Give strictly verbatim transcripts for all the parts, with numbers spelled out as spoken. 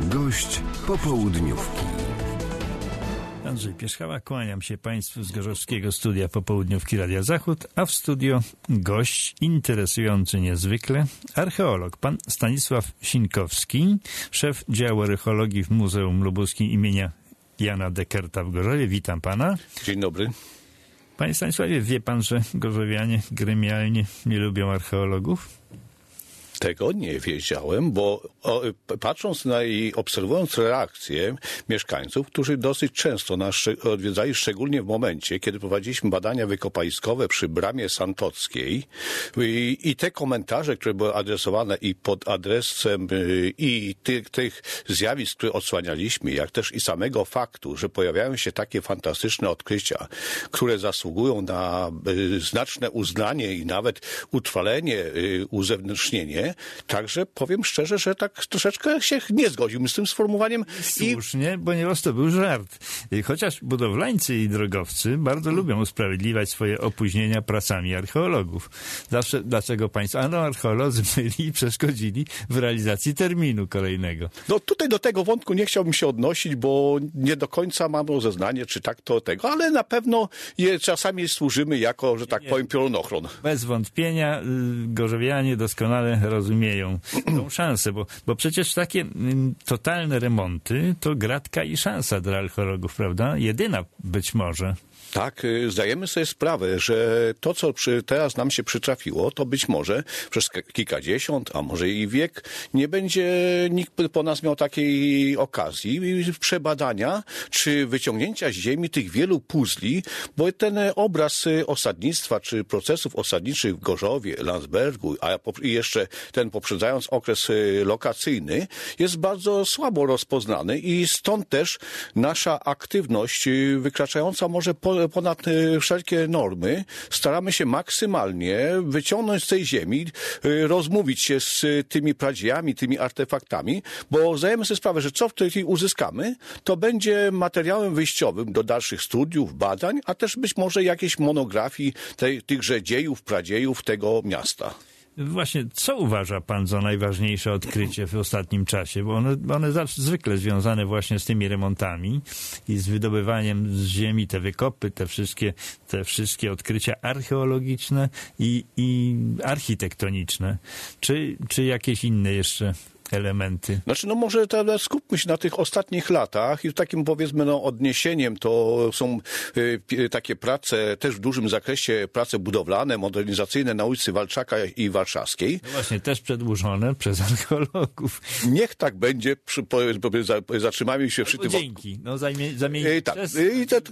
Gość popołudniówki. Andrzej Pierzchała, kłaniam się Państwu z gorzowskiego studia popołudniówki Radia Zachód, a w studio gość interesujący niezwykle, archeolog, pan Stanisław Sinkowski, szef działu archeologii w Muzeum Lubuskim imienia Jana Dekerta w Gorzowie. Witam pana. Dzień dobry. Panie Stanisławie, wie pan, że gorzowianie gremialnie nie lubią archeologów? Tego nie wiedziałem, bo o, patrząc na i obserwując reakcje mieszkańców, którzy dosyć często nas odwiedzali, szczególnie w momencie, kiedy prowadziliśmy badania wykopaliskowe przy Bramie Santockiej i, i te komentarze, które były adresowane i pod adresem i tych, tych zjawisk, które odsłanialiśmy, jak też i samego faktu, że pojawiają się takie fantastyczne odkrycia, które zasługują na znaczne uznanie i nawet utrwalenie, uzewnętrznienie. Także powiem szczerze, że tak troszeczkę się nie zgodziłbym z tym sformułowaniem. Słusznie, I... ponieważ to był żart. Chociaż budowlańcy i drogowcy bardzo lubią usprawiedliwiać swoje opóźnienia pracami archeologów. Zawsze, dlaczego państwo? A no, archeolodzy byli i przeszkodzili w realizacji terminu kolejnego. No tutaj do tego wątku nie chciałbym się odnosić, bo nie do końca mam rozeznanie, czy tak to tego, ale na pewno je czasami służymy jako, że tak nie, powiem, piorunochron. Bez wątpienia gorzowianie doskonale rozumieją tą szansę, bo, bo przecież takie m, totalne remonty to gratka i szansa dla archeologów, prawda? Jedyna być może. Tak, zdajemy sobie sprawę, że to, co przy, teraz nam się przytrafiło, to być może przez kilkadziesiąt, a może i wiek, nie będzie nikt po nas miał takiej okazji przebadania czy wyciągnięcia z ziemi tych wielu puzli, bo ten obraz osadnictwa czy procesów osadniczych w Gorzowie, Landsbergu, a jeszcze ten poprzedzając okres lokacyjny, jest bardzo słabo rozpoznany i stąd też nasza aktywność wykraczająca może po ponad wszelkie normy, staramy się maksymalnie wyciągnąć z tej ziemi, rozmówić się z tymi pradziejami, tymi artefaktami, bo zdajemy sobie sprawę, że co w tej chwili uzyskamy, to będzie materiałem wyjściowym do dalszych studiów, badań, a też być może jakiejś monografii tej, tychże dziejów, pradziejów tego miasta. Właśnie, co uważa pan za najważniejsze odkrycie w ostatnim czasie? Bo one, one zwykle związane właśnie z tymi remontami i z wydobywaniem z ziemi te wykopy, te wszystkie, te wszystkie odkrycia archeologiczne i, i architektoniczne. Czy, czy jakieś inne jeszcze elementy? Znaczy, no może teraz skupmy się na tych ostatnich latach i takim, powiedzmy, no odniesieniem to są y, takie prace też w dużym zakresie, prace budowlane, modernizacyjne na ulicy Walczaka i Warszawskiej. No właśnie, też przedłużone przez archeologów. Niech tak będzie, przy, po, po, zatrzymamy się przy Albo tym. Dzięki, no zajmie, zamienić y, tak, przez... y, te,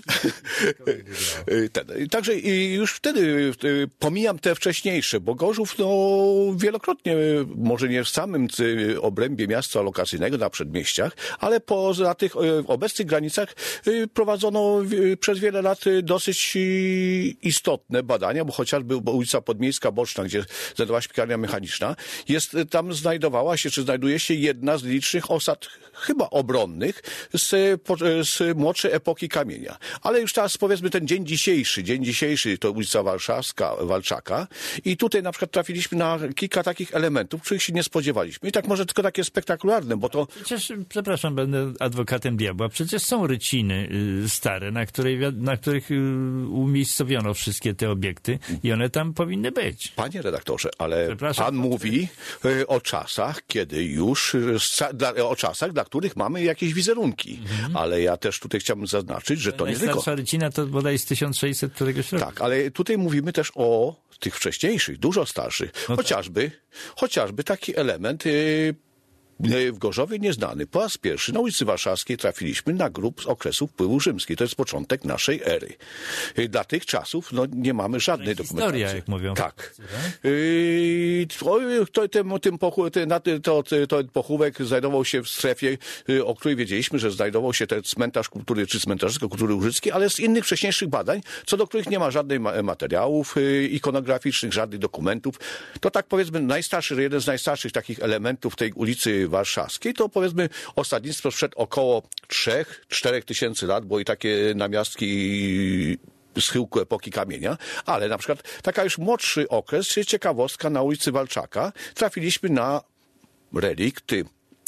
y, ten, Także y, już wtedy y, pomijam te wcześniejsze, bo Gorzów no wielokrotnie, może nie w samym y, obrębie miasta lokacyjnego na przedmieściach, ale poza tych w obecnych granicach prowadzono przez wiele lat dosyć istotne badania, bo chociażby ulica Podmiejska Boczna, gdzie znajdowała się piekarnia mechaniczna, jest, tam znajdowała się, czy znajduje się jedna z licznych osad, chyba obronnych, z, z młodszej epoki kamienia. Ale już teraz powiedzmy ten dzień dzisiejszy, dzień dzisiejszy to ulica Warszawska, Walczaka i tutaj na przykład trafiliśmy na kilka takich elementów, których się nie spodziewaliśmy. I tak może tylko takie spektakularne, bo to... Przecież, przepraszam, będę adwokatem diabła, przecież są ryciny y, stare, na, której, na których y, umiejscowiono wszystkie te obiekty i one tam powinny być. Panie redaktorze, ale pan mówi y, o czasach, kiedy już, y, dla, o czasach, dla których mamy jakieś wizerunki. Mhm. Ale ja też tutaj chciałbym zaznaczyć, że to nie tylko... Najstarsza rycina to bodaj z tysiąc sześćset któregoś roku. Tak, ale tutaj mówimy też o tych wcześniejszych, dużo starszych. No chociażby, tak. chociażby taki element... Y, w Gorzowie nieznany. Po raz pierwszy na ulicy Warszawskiej trafiliśmy na grób z okresu wpływu rzymskiego. To jest początek naszej ery. Dla tych czasów no, nie mamy żadnej no dokumentacji. Historia, jak mówią. Tak. Yy, to, tym, tym pochó- to, to, to pochówek znajdował się w strefie, o której wiedzieliśmy, że znajdował się ten cmentarz kultury, czy cmentarzysko kultury łużyckiej, ale z innych wcześniejszych badań, co do których nie ma żadnych materiałów ikonograficznych, żadnych dokumentów. To tak powiedzmy najstarszy, jeden z najstarszych takich elementów tej ulicy Warszawskiej, to powiedzmy osadnictwo sprzed około trzech, czterech tysięcy lat, bo i takie namiastki schyłku epoki kamienia, ale na przykład taka już młodszy okres, ciekawostka na ulicy Walczaka, trafiliśmy na relikty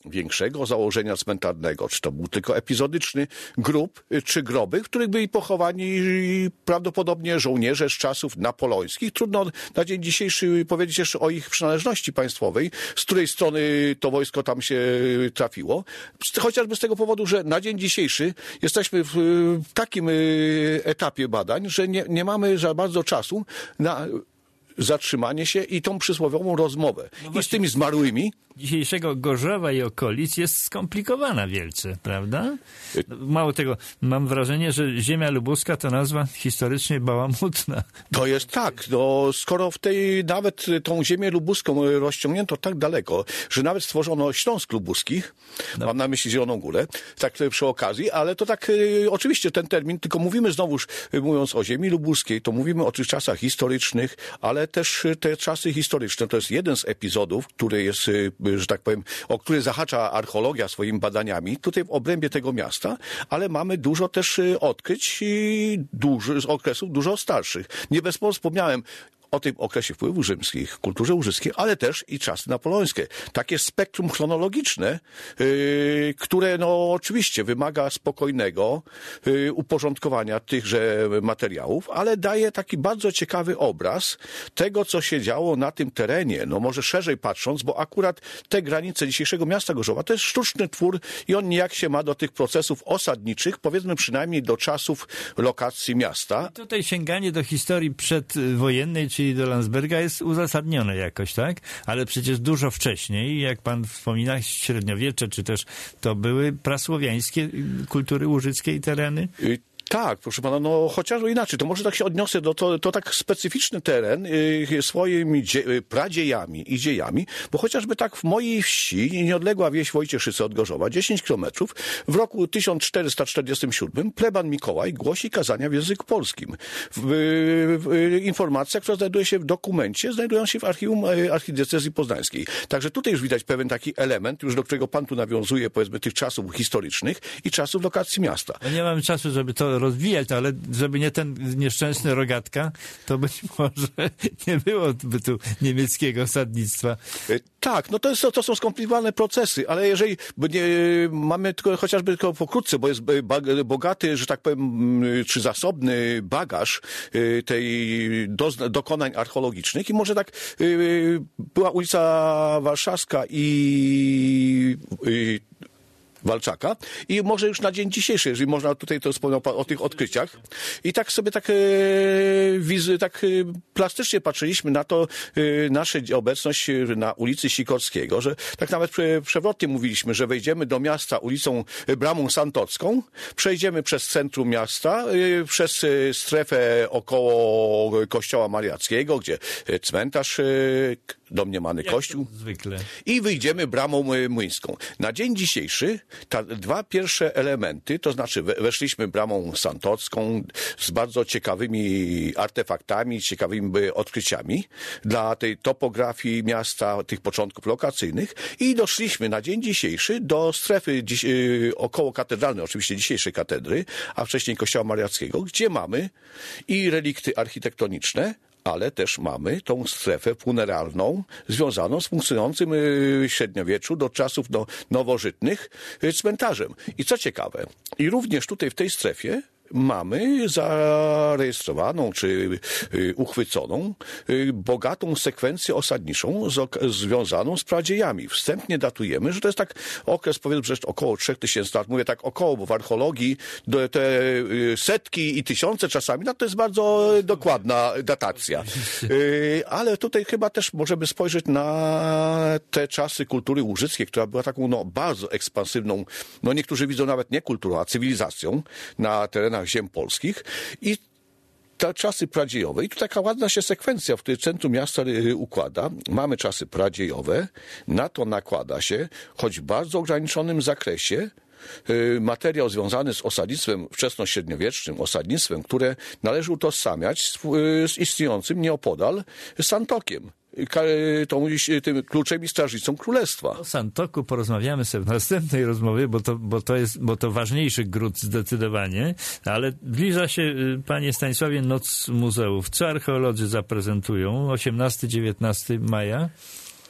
większego założenia cmentarnego, czy to był tylko epizodyczny grób, czy groby, w których byli pochowani prawdopodobnie żołnierze z czasów napoleońskich. Trudno na dzień dzisiejszy powiedzieć jeszcze o ich przynależności państwowej, z której strony to wojsko tam się trafiło. Chociażby z tego powodu, że na dzień dzisiejszy jesteśmy w takim etapie badań, że nie, nie mamy za bardzo czasu na zatrzymanie się i tą przysłowiową rozmowę. No I z tymi zmarłymi. Dzisiejszego Gorzowa i okolic jest skomplikowana wielce, prawda? Mało tego, mam wrażenie, że ziemia lubuska to nazwa historycznie bałamutna. To jest tak, no skoro w tej nawet tą ziemię lubuską rozciągnięto tak daleko, że nawet stworzono Śląsk Lubuski, no. Mam na myśli Zieloną Górę, tak przy okazji, ale to tak y, oczywiście ten termin, tylko mówimy znowuż, y, mówiąc o ziemi lubuskiej, to mówimy o tych czasach historycznych, ale też y, te czasy historyczne to jest jeden z epizodów, który jest y, że tak powiem, o który zahacza archeologia swoimi badaniami, tutaj w obrębie tego miasta, ale mamy dużo też odkryć dużo, z okresów dużo starszych. Nie bez powodu wspomniałem o tym okresie wpływów rzymskich, kulturze łużyckiej, ale też i czasy napoleońskie. Takie spektrum chronologiczne, yy, które no oczywiście wymaga spokojnego yy, uporządkowania tychże materiałów, ale daje taki bardzo ciekawy obraz tego, co się działo na tym terenie. No może szerzej patrząc, bo akurat te granice dzisiejszego miasta Gorzowa to jest sztuczny twór i on nijak się ma do tych procesów osadniczych, powiedzmy przynajmniej do czasów lokacji miasta. I tutaj sięganie do historii przedwojennej, czyli do Landsberga jest uzasadnione jakoś, tak? Ale przecież dużo wcześniej, jak pan wspomina, średniowiecze, czy też to były prasłowiańskie kultury łużyckie i tereny? Y- Tak, proszę pana, no chociażby inaczej, to może tak się odniosę do to, to tak specyficzny teren y, swoimi dzie, y, pradziejami i dziejami, bo chociażby tak w mojej wsi, nieodległa wieś Wojcieszyce od Gorzowa, dziesięć kilometrów, w roku tysiąc czterysta czterdziestym siódmym pleban Mikołaj głosi kazania w języku polskim. W, y, y, informacja, która znajduje się w dokumencie, znajdują się w archiwum y, archidiecezji poznańskiej. Także tutaj już widać pewien taki element, już do którego pan tu nawiązuje, powiedzmy, tych czasów historycznych i czasów lokacji miasta. No nie mamy czasu, żeby to rozwijać, ale żeby nie ten nieszczęsny Rogatka, to być może nie byłoby tu niemieckiego osadnictwa. Tak, no to, jest, to są skomplikowane procesy, ale jeżeli nie, mamy tylko chociażby tylko pokrótce, bo jest bogaty, że tak powiem, czy zasobny bagaż tej do, dokonań archeologicznych i może tak była ulica Warszawska i, i Walczaka i może już na dzień dzisiejszy, jeżeli można tutaj to wspomniał pan o tych odkryciach i tak sobie tak, e, wizy, tak e, plastycznie patrzyliśmy na to, e, naszą obecność na ulicy Sikorskiego, że tak nawet prze, przewrotnie mówiliśmy, że wejdziemy do miasta ulicą e, Bramą Santocką, przejdziemy przez centrum miasta, e, przez e, strefę około kościoła mariackiego, gdzie e, cmentarz, e, domniemany Jak kościół zwykle. I wyjdziemy Bramą Młyńską. Na dzień dzisiejszy te dwa pierwsze elementy, to znaczy weszliśmy Bramą Santocką z bardzo ciekawymi artefaktami, ciekawymi odkryciami dla tej topografii miasta, tych początków lokacyjnych i doszliśmy na dzień dzisiejszy do strefy dziś, około katedralnej, oczywiście dzisiejszej katedry, a wcześniej kościoła mariackiego, gdzie mamy i relikty architektoniczne, ale też mamy tą strefę funeralną związaną z funkcjonującym w średniowieczu do czasów no, nowożytnych cmentarzem. I co ciekawe, i również tutaj w tej strefie mamy zarejestrowaną czy y, uchwyconą y, bogatą sekwencję osadniczą z, związaną z pradziejami. Wstępnie datujemy, że to jest tak okres, powiedzmy, że około trzech tysięcy lat. Mówię tak około, bo w archeologii do, te y, setki i tysiące czasami, no to jest bardzo dokładna datacja. Y, ale tutaj chyba też możemy spojrzeć na te czasy kultury łużyckiej, która była taką no, bardzo ekspansywną, no niektórzy widzą nawet nie kulturą, a cywilizacją na terenach ziem polskich i te czasy pradziejowe. I tu taka ładna się sekwencja w której centrum miasta układa. Mamy czasy pradziejowe, na to nakłada się, choć w bardzo ograniczonym zakresie, materiał związany z osadnictwem wczesnośredniowiecznym, osadnictwem, które należy utożsamiać z, z istniejącym nieopodal Santokiem, tą, tym kluczem i strażnicą królestwa. O Santoku porozmawiamy sobie w następnej rozmowie, bo to, bo to jest, bo to ważniejszy gród zdecydowanie, ale zbliża się, panie Stanisławie, Noc Muzeów. Co archeolodzy zaprezentują? osiemnastego do dziewiętnastego maja?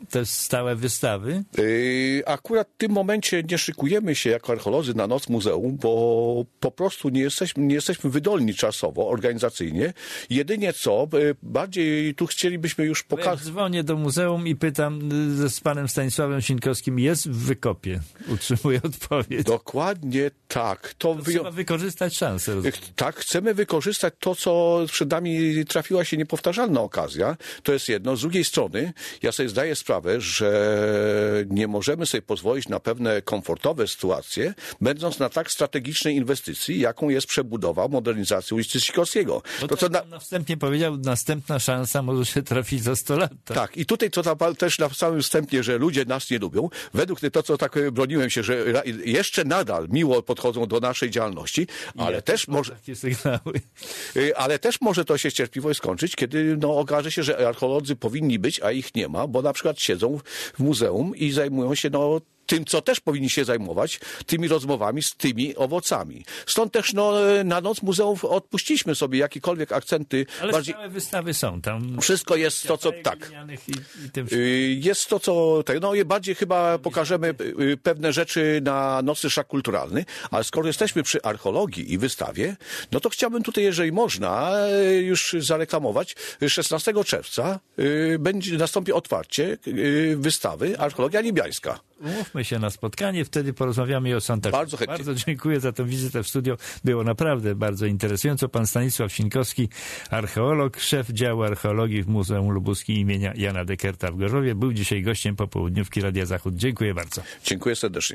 te stałe wystawy? Yy, Akurat w tym momencie nie szykujemy się jako archeolodzy na Noc Muzeum, bo po prostu nie jesteśmy, nie jesteśmy wydolni czasowo, organizacyjnie. Jedynie co, yy, bardziej tu chcielibyśmy już Ja pokazać... dzwonię do muzeum i pytam y, z panem Stanisławem Sieńkowskim, jest w wykopie? Utrzymuję odpowiedź. Dokładnie tak. To To wyjo- trzeba wykorzystać szansę. rozumiem. Tak, chcemy wykorzystać to, co przed nami trafiła się niepowtarzalna okazja. To jest jedno. Z drugiej strony, ja sobie zdaję sprawę, że nie możemy sobie pozwolić na pewne komfortowe sytuacje, będąc na tak strategicznej inwestycji, jaką jest przebudowa, modernizacja ulicy Sikorskiego. Bo To, to, co na... pan na wstępie powiedział, następna szansa może się trafić za sto lat. Tak? Tak, i tutaj co tam też na samym wstępie, że ludzie nas nie lubią. Według mnie to, co tak broniłem się, że ra- jeszcze nadal miło podchodzą do naszej działalności, ale też może... Takie sygnały. Y, Ale też może to się cierpliwość skończyć, kiedy no, okaże się, że archeolodzy powinni być, a ich nie ma, bo na przykład siedzą w muzeum i zajmują się no, tym, co też powinni się zajmować, tymi rozmowami z tymi owocami. Stąd też no, na Noc Muzeów odpuściliśmy sobie jakiekolwiek akcenty. Ale bardziej... stałe wystawy są tam. Wszystko jest to, co... Tak. glinianych I, i tym Y, Jest to, co... tak, No i bardziej chyba pokażemy y, pewne rzeczy na Nocny Szlak Kulturalny, ale skoro jesteśmy przy archeologii i wystawie, no to chciałbym tutaj, jeżeli można, y, już zareklamować. szesnastego czerwca y, będzie nastąpi otwarcie y, wystawy Archeologia Niebiańska. Umówmy się na spotkanie, wtedy porozmawiamy o Santa Cruz. Bardzo chętnie. Bardzo dziękuję za tę wizytę w studio. Było naprawdę bardzo interesująco. Pan Stanisław Sieńkowski, archeolog, szef działu archeologii w Muzeum Lubuskim imienia Jana Dekerta w Gorzowie, był dzisiaj gościem popołudniówki Radia Zachód. Dziękuję bardzo. Dziękuję serdecznie.